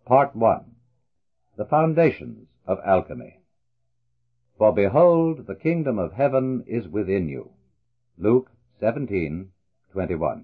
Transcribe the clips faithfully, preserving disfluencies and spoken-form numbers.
Part one. The Foundations of Alchemy. For behold, the kingdom of heaven is within you. Luke seventeen twenty-one.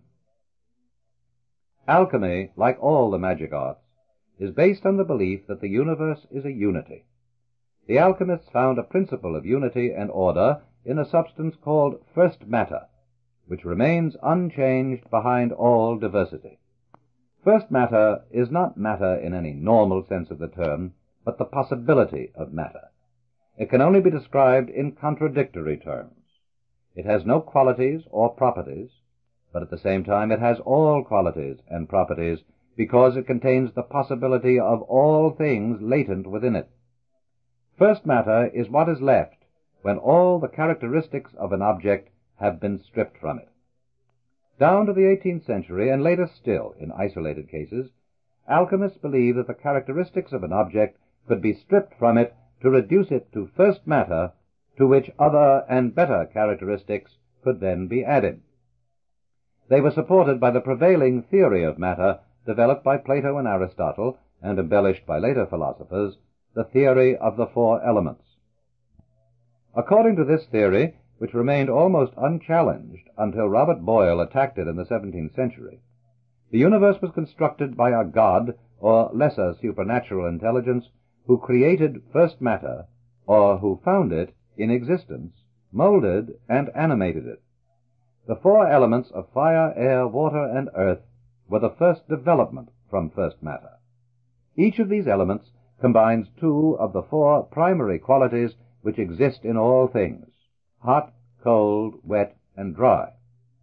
Alchemy, like all the magic arts, is based on the belief that the universe is a unity. The alchemists found a principle of unity and order in a substance called first matter, which remains unchanged behind all diversity. First matter is not matter in any normal sense of the term, but the possibility of matter. It can only be described in contradictory terms. It has no qualities or properties, but at the same time it has all qualities and properties because it contains the possibility of all things latent within it. First matter is what is left when all the characteristics of an object have been stripped from it. Down to the eighteenth century, and later still in isolated cases, alchemists believed that the characteristics of an object could be stripped from it to reduce it to first matter, to which other and better characteristics could then be added. They were supported by the prevailing theory of matter developed by Plato and Aristotle and embellished by later philosophers, the theory of the four elements. According to this theory, which remained almost unchallenged until Robert Boyle attacked it in the seventeenth century, the universe was constructed by a god or lesser supernatural intelligence who created first matter, or who found it in existence, molded and animated it. The four elements of fire, air, water, and earth were the first development from first matter. Each of these elements combines two of the four primary qualities which exist in all things: hot, cold, wet, and dry.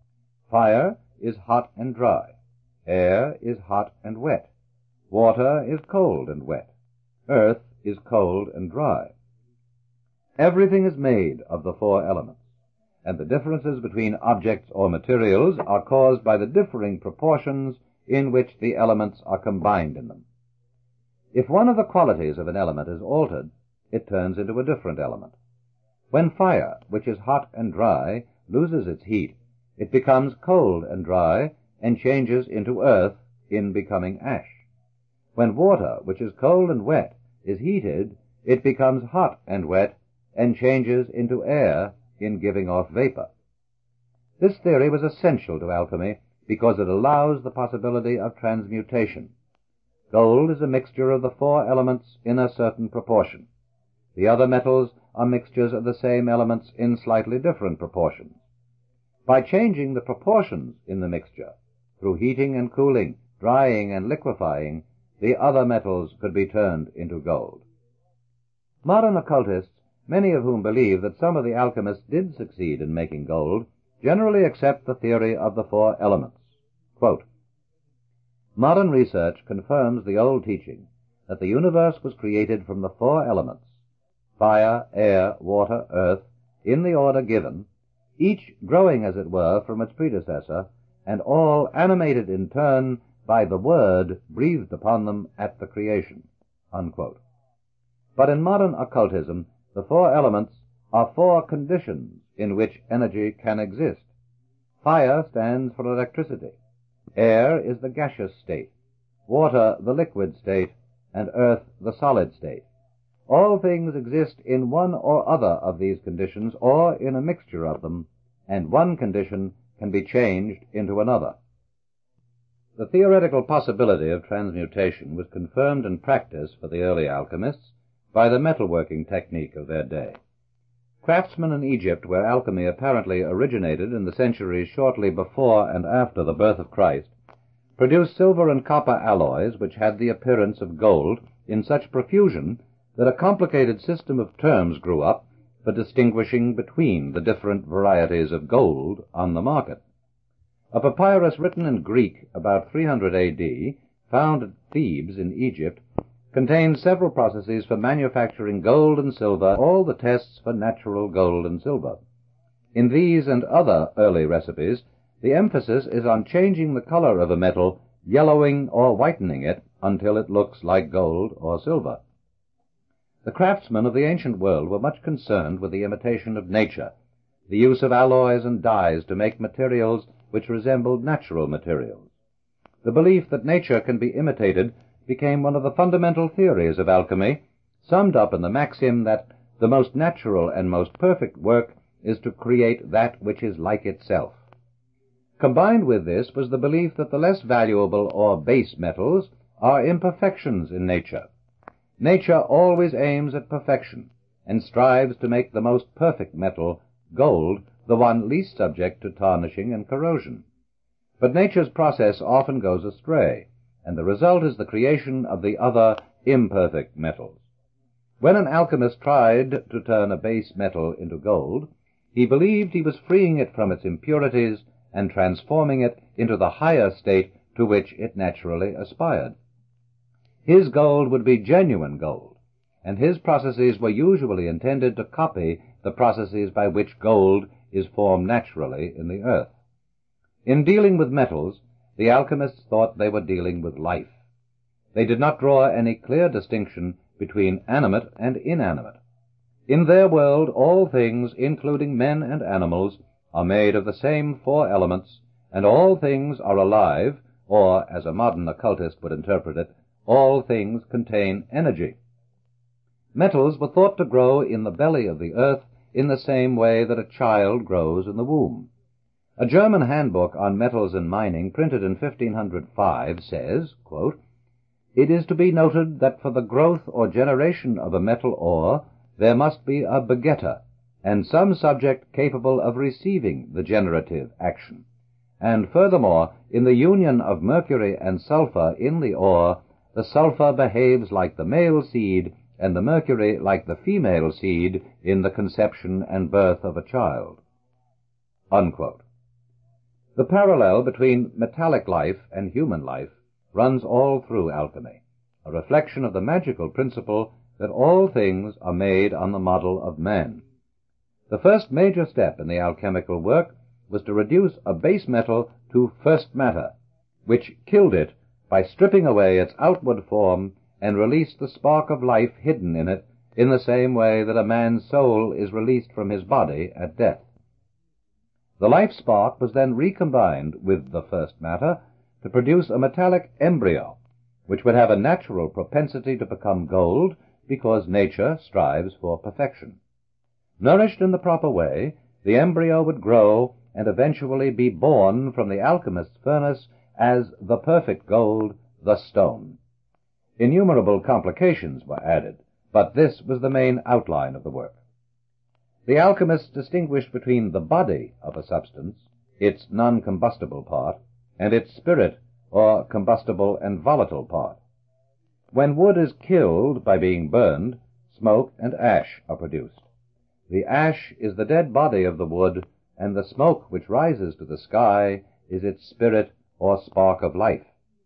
Fire is hot and dry. Air is hot and wet. Water is cold and wet. Earth is cold and dry. Everything is made of the four elements, and the differences between objects or materials are caused by the differing proportions in which the elements are combined in them. If one of the qualities of an element is altered, it turns into a different element. When fire, which is hot and dry, loses its heat, it becomes cold and dry and changes into earth in becoming ash. When water, which is cold and wet, is heated, it becomes hot and wet and changes into air in giving off vapor. This theory was essential to alchemy because it allows the possibility of transmutation. Gold is a mixture of the four elements in a certain proportion. The other metals are mixtures of the same elements in slightly different proportions. By changing the proportions in the mixture, through heating and cooling, drying and liquefying, the other metals could be turned into gold. Modern occultists, many of whom believe that some of the alchemists did succeed in making gold, generally accept the theory of the four elements. Quote, modern research confirms the old teaching that the universe was created from the four elements, fire, air, water, earth, in the order given, each growing, as it were, from its predecessor, and all animated in turn by the word breathed upon them at the creation. Unquote. But in modern occultism, the four elements are four conditions in which energy can exist. Fire stands for electricity. Air is the gaseous state, water the liquid state, and earth the solid state. All things exist in one or other of these conditions, or in a mixture of them, and one condition can be changed into another. The theoretical possibility of transmutation was confirmed in practice for the early alchemists by the metalworking technique of their day. Craftsmen in Egypt, where alchemy apparently originated in the centuries shortly before and after the birth of Christ, produced silver and copper alloys which had the appearance of gold in such profusion that a complicated system of terms grew up for distinguishing between the different varieties of gold on the market. A papyrus written in Greek about three hundred A D, found at Thebes in Egypt, contains several processes for manufacturing gold and silver, all the tests for natural gold and silver. In these and other early recipes, the emphasis is on changing the color of a metal, yellowing or whitening it until it looks like gold or silver. The craftsmen of the ancient world were much concerned with the imitation of nature, the use of alloys and dyes to make materials which resembled natural materials. The belief that nature can be imitated became one of the fundamental theories of alchemy, summed up in the maxim that the most natural and most perfect work is to create that which is like itself. Combined with this was the belief that the less valuable or base metals are imperfections in nature. Nature always aims at perfection and strives to make the most perfect metal, gold, the one least subject to tarnishing and corrosion. But nature's process often goes astray, and the result is the creation of the other imperfect metals. When an alchemist tried to turn a base metal into gold, he believed he was freeing it from its impurities and transforming it into the higher state to which it naturally aspired. His gold would be genuine gold, and his processes were usually intended to copy the processes by which gold is formed naturally in the earth. In dealing with metals, the alchemists thought they were dealing with life. They did not draw any clear distinction between animate and inanimate. In their world, all things, including men and animals, are made of the same four elements, and all things are alive, or, as a modern occultist would interpret it, all things contain energy. Metals were thought to grow in the belly of the earth in the same way that a child grows in the womb. A German handbook on metals and mining, printed in fifteen oh five, says, quote, "It is to be noted that for the growth or generation of a metal ore there must be a begetter, and some subject capable of receiving the generative action. And furthermore, in the union of mercury and sulfur in the ore, the sulfur behaves like the male seed, and the mercury like the female seed in the conception and birth of a child." Unquote. The parallel between metallic life and human life runs all through alchemy, a reflection of the magical principle that all things are made on the model of man. The first major step in the alchemical work was to reduce a base metal to first matter, which killed it by stripping away its outward form and released the spark of life hidden in it in the same way that a man's soul is released from his body at death. The life spark was then recombined with the first matter to produce a metallic embryo, which would have a natural propensity to become gold because nature strives for perfection. Nourished in the proper way, the embryo would grow and eventually be born from the alchemist's furnace as the perfect gold, the stone. Innumerable complications were added, but this was the main outline of the work. The alchemists distinguished between the body of a substance, its non-combustible part, and its spirit, or combustible and volatile part. When wood is killed by being burned, smoke and ash are produced. The ash is the dead body of the wood, and the smoke which rises to the sky is its spirit or spark of life.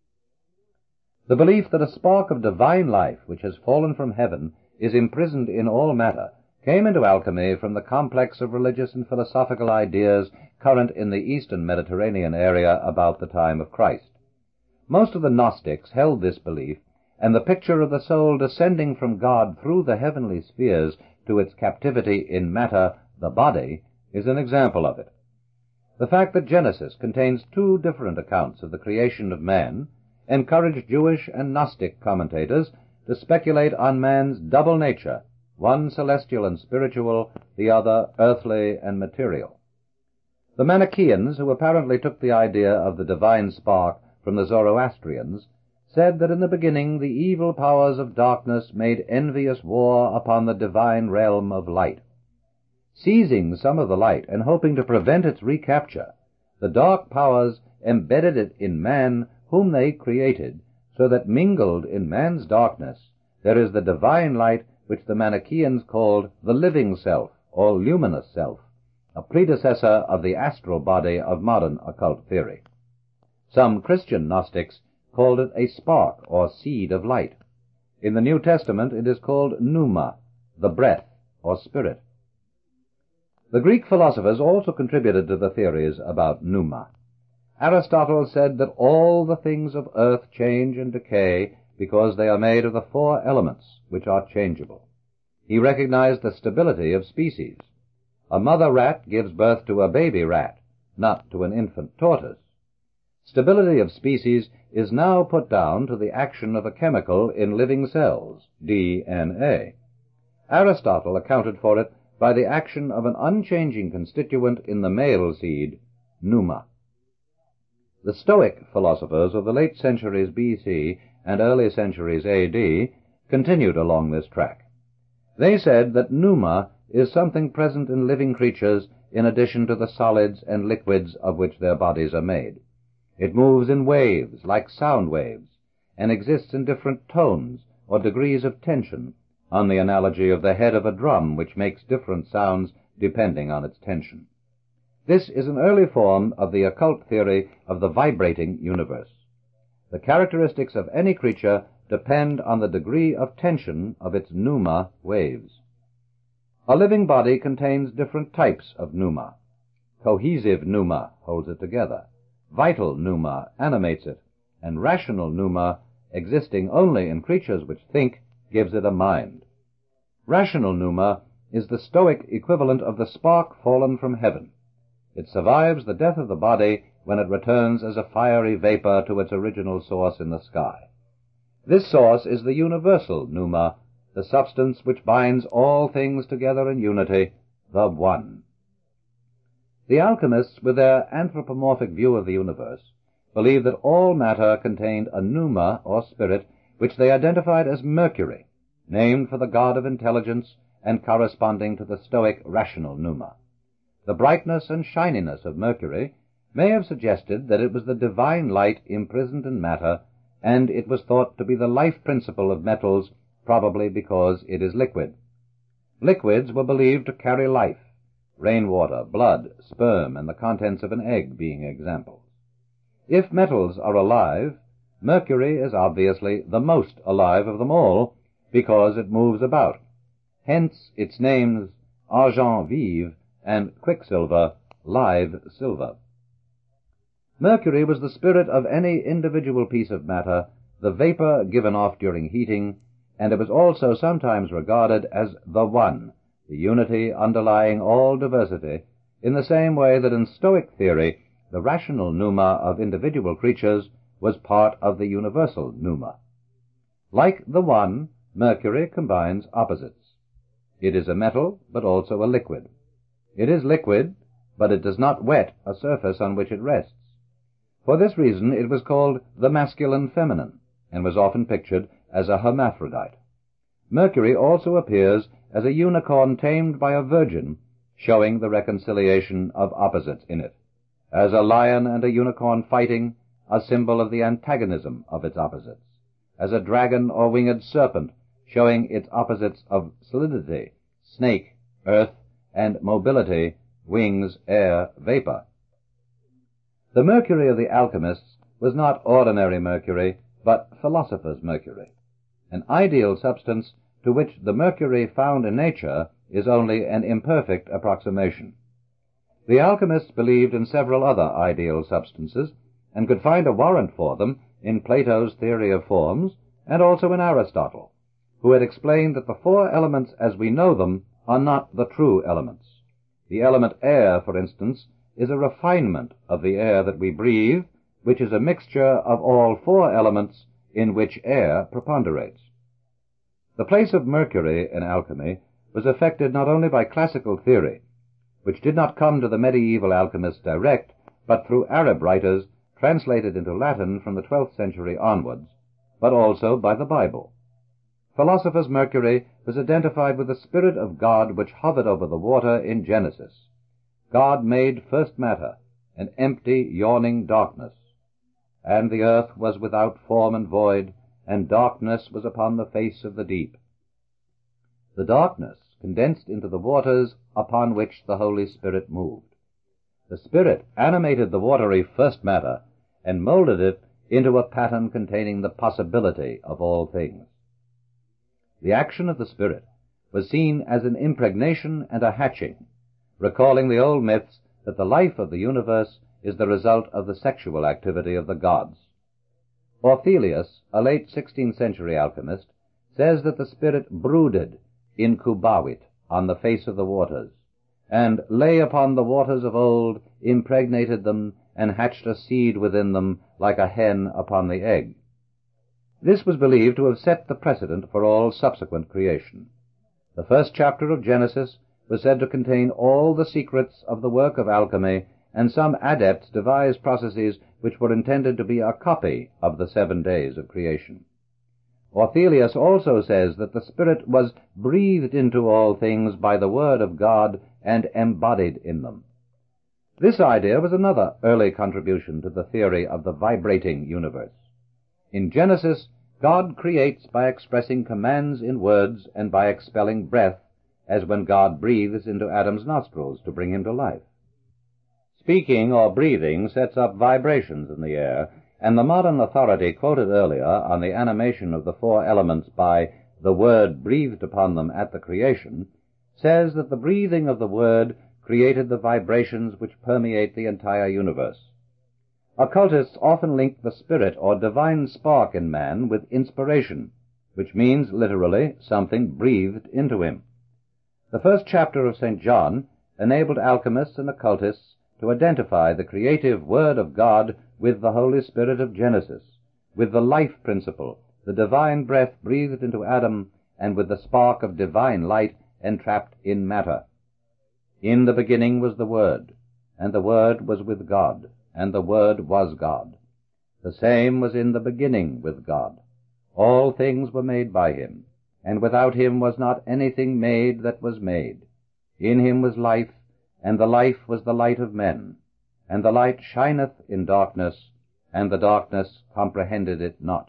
The belief that a spark of divine life which has fallen from heaven is imprisoned in all matter came into alchemy from the complex of religious and philosophical ideas current in the eastern Mediterranean area about the time of Christ. Most of the Gnostics held this belief, and the picture of the soul descending from God through the heavenly spheres to its captivity in matter, the body, is an example of it. The fact that Genesis contains two different accounts of the creation of man encouraged Jewish and Gnostic commentators to speculate on man's double nature, one celestial and spiritual, the other earthly and material. The Manichaeans, who apparently took the idea of the divine spark from the Zoroastrians, said that in the beginning the evil powers of darkness made envious war upon the divine realm of light. Seizing some of the light and hoping to prevent its recapture, the dark powers embedded it in man whom they created, so that mingled in man's darkness there is the divine light which the Manichaeans called the living self, or luminous self, a predecessor of the astral body of modern occult theory. Some Christian Gnostics called it a spark or seed of light. In the New Testament it is called pneuma, the breath or spirit. The Greek philosophers also contributed to the theories about pneuma. Aristotle said that all the things of earth change and decay because they are made of the four elements, which are changeable. He recognized the stability of species. A mother rat gives birth to a baby rat, not to an infant tortoise. Stability of species is now put down to the action of a chemical in living cells, D N A. Aristotle accounted for it by the action of an unchanging constituent in the male seed, pneuma. The Stoic philosophers of the late centuries B C and early centuries A D continued along this track. They said that pneuma is something present in living creatures in addition to the solids and liquids of which their bodies are made. It moves in waves, like sound waves, and exists in different tones or degrees of tension, on the analogy of the head of a drum which makes different sounds depending on its tension. This is an early form of the occult theory of the vibrating universe. The characteristics of any creature depend on the degree of tension of its pneuma waves. A living body contains different types of pneuma. Cohesive pneuma holds it together. Vital pneuma animates it, and rational pneuma, existing only in creatures which think, gives it a mind. Rational pneuma is the Stoic equivalent of the spark fallen from heaven. It survives the death of the body when it returns as a fiery vapor to its original source in the sky. This source is the universal pneuma, the substance which binds all things together in unity, the One. The alchemists, with their anthropomorphic view of the universe, believed that all matter contained a pneuma, or spirit, which they identified as Mercury, named for the god of intelligence and corresponding to the Stoic rational pneuma. The brightness and shininess of Mercury may have suggested that it was the divine light imprisoned in matter, and it was thought to be the life principle of metals, probably because it is liquid. Liquids were believed to carry life, rainwater, blood, sperm, and the contents of an egg being examples. If metals are alive, Mercury is obviously the most alive of them all, because it moves about. Hence its names argent vive and quicksilver, live silver. Mercury was the spirit of any individual piece of matter, the vapor given off during heating, and it was also sometimes regarded as the One, the unity underlying all diversity, in the same way that in Stoic theory the rational pneuma of individual creatures was part of the universal pneuma. Like the One, Mercury combines opposites. It is a metal, but also a liquid. It is liquid, but it does not wet a surface on which it rests. For this reason it was called the masculine feminine, and was often pictured as a hermaphrodite. Mercury also appears as a unicorn tamed by a virgin, showing the reconciliation of opposites in it. As a lion and a unicorn fighting, a symbol of the antagonism of its opposites. As a dragon or winged serpent, showing its opposites of solidity, snake, earth, and mobility, wings, air, vapor. The Mercury of the alchemists was not ordinary Mercury, but philosopher's Mercury, an ideal substance to which the Mercury found in nature is only an imperfect approximation. The alchemists believed in several other ideal substances, and could find a warrant for them in Plato's theory of forms, and also in Aristotle, who had explained that the four elements as we know them are not the true elements. The element air, for instance, is a refinement of the air that we breathe, which is a mixture of all four elements in which air preponderates. The place of Mercury in alchemy was affected not only by classical theory, which did not come to the medieval alchemists direct, but through Arab writers translated into Latin from the twelfth century onwards, but also by the Bible. Philosopher's Mercury was identified with the Spirit of God which hovered over the water in Genesis. God made first matter, an empty, yawning darkness. And the earth was without form and void, and darkness was upon the face of the deep. The darkness condensed into the waters upon which the Holy Spirit moved. The Spirit animated the watery first matter, and molded it into a pattern containing the possibility of all things. The action of the Spirit was seen as an impregnation and a hatching, recalling the old myths that the life of the universe is the result of the sexual activity of the gods. Orthelius, a late sixteenth century alchemist, says that the Spirit brooded, incubavit, on the face of the waters, and lay upon the waters of old, impregnated them, and hatched a seed within them like a hen upon the egg. This was believed to have set the precedent for all subsequent creation. The first chapter of Genesis was said to contain all the secrets of the work of alchemy, and some adepts devised processes which were intended to be a copy of the seven days of creation. Orthelius also says that the Spirit was breathed into all things by the word of God and embodied in them. This idea was another early contribution to the theory of the vibrating universe. In Genesis, God creates by expressing commands in words and by expelling breath, as when God breathes into Adam's nostrils to bring him to life. Speaking or breathing sets up vibrations in the air, and the modern authority quoted earlier on the animation of the four elements by the Word breathed upon them at the creation says that the breathing of the Word created the vibrations which permeate the entire universe. Occultists often link the spirit or divine spark in man with inspiration, which means literally something breathed into him. The first chapter of Saint John enabled alchemists and occultists to identify the creative Word of God with the Holy Spirit of Genesis, with the life principle, the divine breath breathed into Adam, and with the spark of divine light entrapped in matter. In the beginning was the Word, and the Word was with God, and the Word was God. The same was in the beginning with God. All things were made by him, and without him was not anything made that was made. In him was life, and the life was the light of men. And the light shineth in darkness, and the darkness comprehended it not.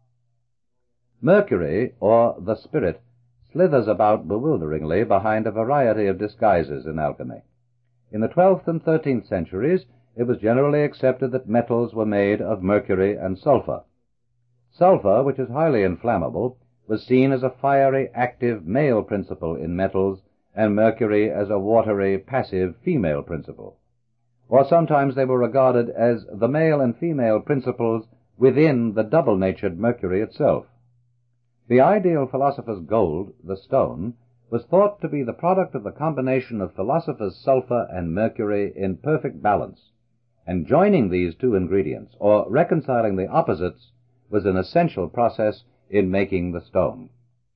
Mercury, or the spirit, slithers about bewilderingly behind a variety of disguises in alchemy. In the twelfth and thirteenth centuries, it was generally accepted that metals were made of mercury and sulfur. Sulfur, which is highly inflammable, was seen as a fiery, active male principle in metals, and mercury as a watery, passive female principle. Or sometimes they were regarded as the male and female principles within the double-natured mercury itself. The ideal philosopher's gold, the stone, was thought to be the product of the combination of philosopher's sulfur and mercury in perfect balance, and joining these two ingredients, or reconciling the opposites, was an essential process in making the stone.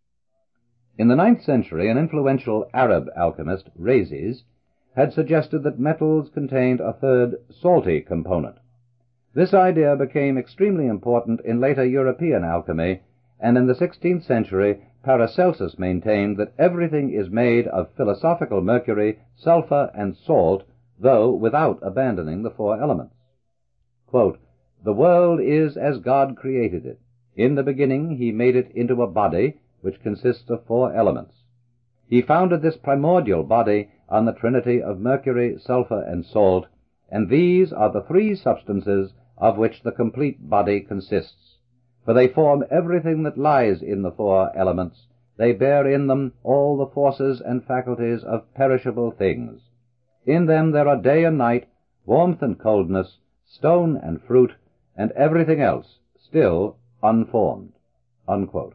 In the ninth century, an influential Arab alchemist, Rhazes, had suggested that metals contained a third, salty component. This idea became extremely important in later European alchemy, and in the sixteenth century Paracelsus maintained that everything is made of philosophical mercury, sulfur, and salt, though without abandoning the four elements. Quote, "The world is as God created it. In the beginning he made it into a body which consists of four elements. He founded this primordial body on the trinity of mercury, sulfur, and salt, and these are the three substances of which the complete body consists. For they form everything that lies in the four elements. They bear in them all the forces and faculties of perishable things. In them there are day and night, warmth and coldness, stone and fruit, and everything else still unformed." Unquote.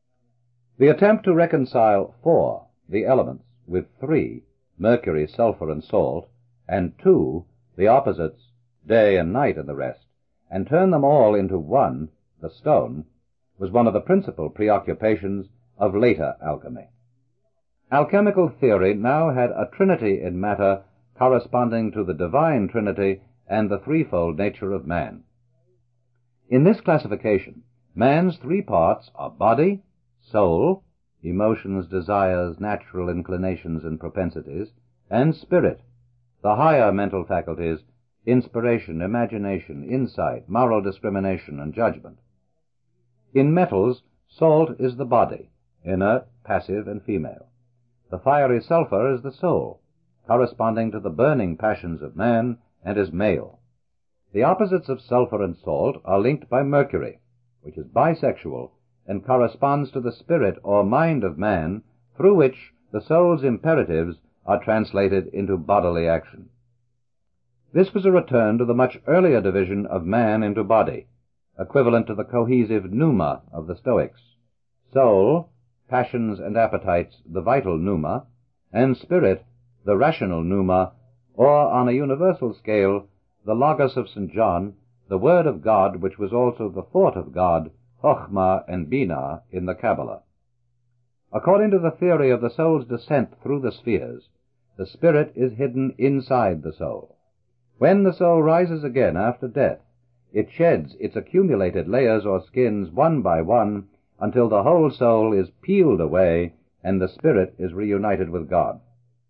The attempt to reconcile four, the elements, with three, mercury, sulfur, and salt, and two, the opposites, day and night and the rest, and turn them all into one, the stone, was one of the principal preoccupations of later alchemy. Alchemical theory now had a trinity in matter corresponding to the divine trinity and the threefold nature of man. In this classification, man's three parts are body, soul, emotions, desires, natural inclinations, and propensities, and spirit, the higher mental faculties, inspiration, imagination, insight, moral discrimination, and judgment. In metals, salt is the body, inert, passive, and female. The fiery sulfur is the soul, corresponding to the burning passions of man, and is male. The opposites of sulfur and salt are linked by mercury, which is bisexual and corresponds to the spirit or mind of man, through which the soul's imperatives are translated into bodily action. This was a return to the much earlier division of man into body, equivalent to the cohesive pneuma of the Stoics. Soul, passions and appetites, the vital pneuma, and spirit, the rational pneuma, or, on a universal scale, the Logos of Saint John, the Word of God, which was also the thought of God, Chokhmah and Binah, in the Kabbalah. According to the theory of the soul's descent through the spheres, the spirit is hidden inside the soul. When the soul rises again after death, it sheds its accumulated layers or skins one by one until the whole soul is peeled away and the spirit is reunited with God.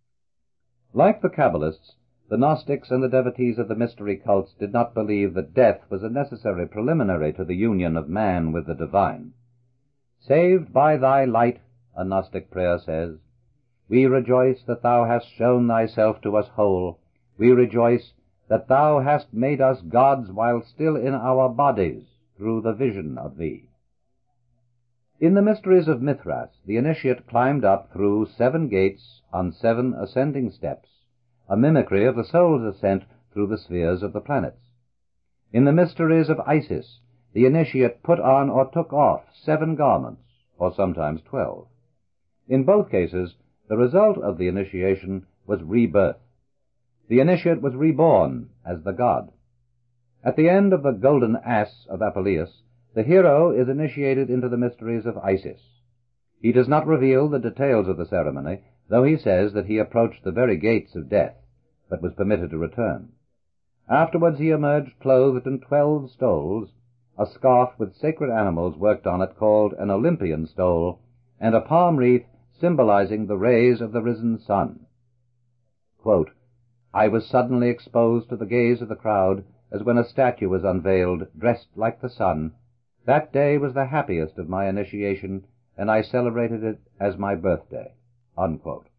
Like the Kabbalists, the Gnostics and the devotees of the mystery cults did not believe that death was a necessary preliminary to the union of man with the divine. Saved by thy light, a Gnostic prayer says, we rejoice that thou hast shown thyself to us whole. We rejoice that thou hast made us gods while still in our bodies through the vision of thee. In the mysteries of Mithras, the initiate climbed up through seven gates on seven ascending steps, a mimicry of the soul's ascent through the spheres of the planets. In the mysteries of Isis, the initiate put on or took off seven garments, or sometimes twelve. In both cases, the result of the initiation was rebirth. The initiate was reborn as the god. At the end of the golden ass of Apuleius, the hero is initiated into the mysteries of Isis. He does not reveal the details of the ceremony, though he says that he approached the very gates of death, but was permitted to return. Afterwards he emerged clothed in twelve stoles, a scarf with sacred animals worked on it called an Olympian stole, and a palm wreath symbolizing the rays of the risen sun. Quote, I was suddenly exposed to the gaze of the crowd, as when a statue is unveiled, dressed like the sun. That day was the happiest of my initiation, and I celebrated it as my birthday. Unquote.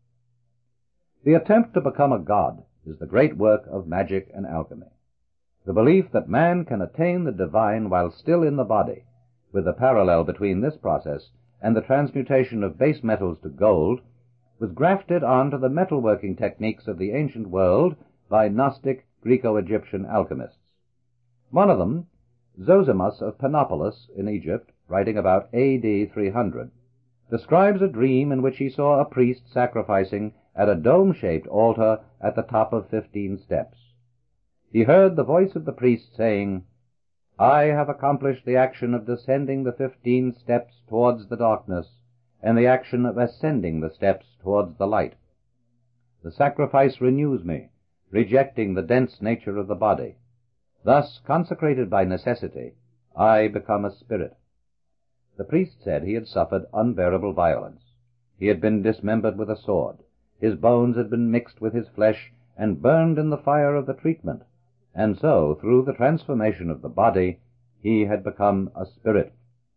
The attempt to become a god is the great work of magic and alchemy. The belief that man can attain the divine while still in the body, with the parallel between this process and the transmutation of base metals to gold, was grafted onto the metalworking techniques of the ancient world by Gnostic Greco-Egyptian alchemists. One of them, Zosimus of Panopolis in Egypt, writing about A D three hundred, describes a dream in which he saw a priest sacrificing at a dome-shaped altar at the top of fifteen steps. He heard the voice of the priest saying, I have accomplished the action of descending the fifteen steps towards the darkness, and the action of ascending the steps towards the light. The sacrifice renews me, rejecting the dense nature of the body. Thus, consecrated by necessity, I become a spirit. The priest said he had suffered unbearable violence. He had been dismembered with a sword. His bones had been mixed with his flesh and burned in the fire of the treatment, and so, through the transformation of the body, he had become a spirit.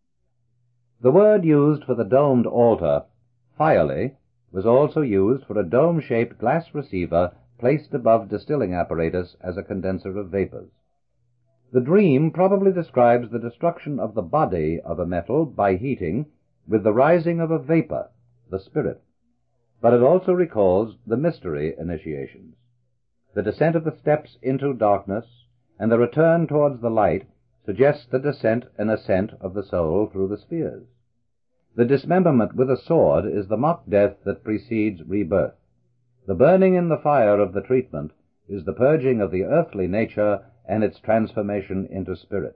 The word used for the domed altar, phiale, was also used for a dome-shaped glass receiver placed above distilling apparatus as a condenser of vapors. The dream probably describes the destruction of the body of a metal by heating with the rising of a vapor, the spirit, but it also recalls the mystery initiations. The descent of the steps into darkness and the return towards the light suggests the descent and ascent of the soul through the spheres. The dismemberment with a sword is the mock death that precedes rebirth. The burning in the fire of the treatment is the purging of the earthly nature and its transformation into spirit.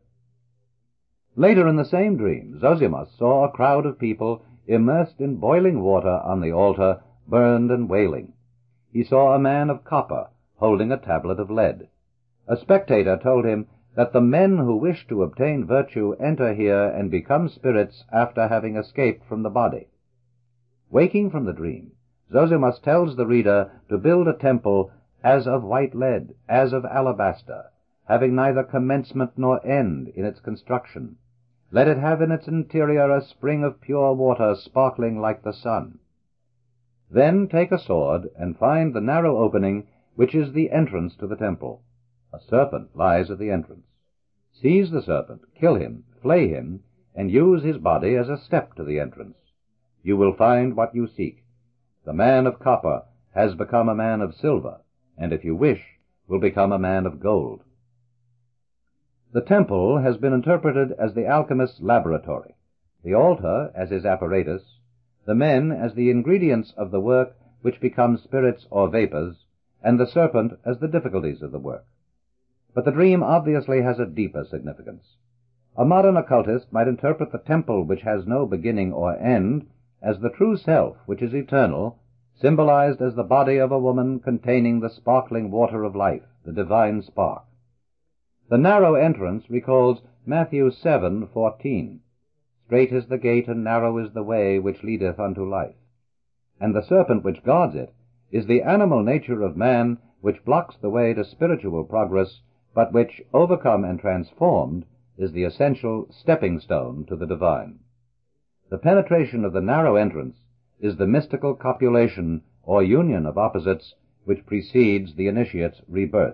Later in the same dream, Zosimus saw a crowd of people immersed in boiling water on the altar, burned and wailing. He saw a man of copper holding a tablet of lead. A spectator told him that the men who wish to obtain virtue enter here and become spirits after having escaped from the body. Waking from the dream, Zosimus tells the reader to build a temple as of white lead, as of alabaster, having neither commencement nor end in its construction. Let it have in its interior a spring of pure water sparkling like the sun. Then take a sword and find the narrow opening which is the entrance to the temple. A serpent lies at the entrance. Seize the serpent, kill him, flay him, and use his body as a step to the entrance. You will find what you seek. The man of copper has become a man of silver, and if you wish, will become a man of gold. The temple has been interpreted as the alchemist's laboratory, the altar as his apparatus, the men as the ingredients of the work which become spirits or vapors, and the serpent as the difficulties of the work. But the dream obviously has a deeper significance. A modern occultist might interpret the temple which has no beginning or end as the true self, which is eternal, symbolized as the body of a woman containing the sparkling water of life, the divine spark. The narrow entrance recalls Matthew seven fourteen. Strait is the gate and narrow is the way which leadeth unto life. And the serpent which guards it is the animal nature of man, which blocks the way to spiritual progress, but which, overcome and transformed, is the essential stepping stone to the divine. The penetration of the narrow entrance is the mystical copulation or union of opposites which precedes the initiate's rebirth.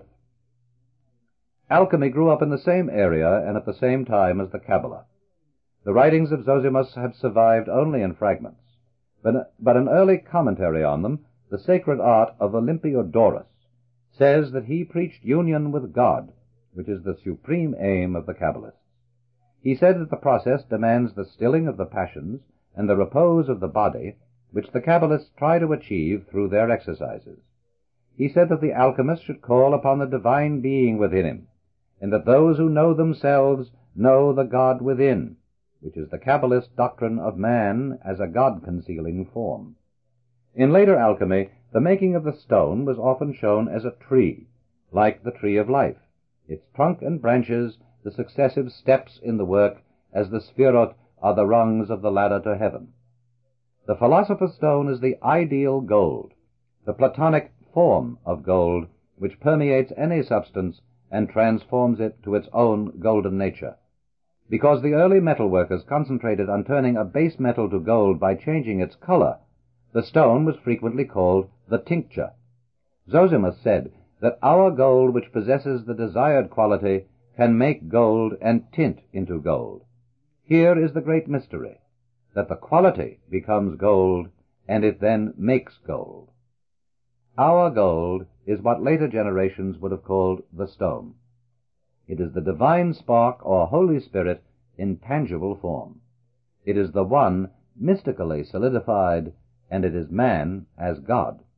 Alchemy grew up in the same area and at the same time as the Kabbalah. The writings of Zosimus have survived only in fragments, but, but an early commentary on them, the sacred art of Olympiodorus, says that he preached union with God, which is the supreme aim of the Kabbalists. He said that the process demands the stilling of the passions and the repose of the body, which the Kabbalists try to achieve through their exercises. He said that the alchemist should call upon the divine being within him, and that those who know themselves know the God within, which is the Kabbalist doctrine of man as a God-concealing form. In later alchemy, the making of the stone was often shown as a tree, like the tree of life, its trunk and branches the successive steps in the work, as the Sphirot are the rungs of the ladder to heaven. The philosopher's stone is the ideal gold, the Platonic form of gold, which permeates any substance and transforms it to its own golden nature. Because the early metalworkers concentrated on turning a base metal to gold by changing its color, the stone was frequently called the tincture. Zosimus said that our gold, which possesses the desired quality, can make gold and tint into gold. Here is the great mystery, that the quality becomes gold, and it then makes gold. Our gold is what later generations would have called the stone. It is the divine spark or Holy Spirit in tangible form. It is the one mystically solidified, and it is man as God.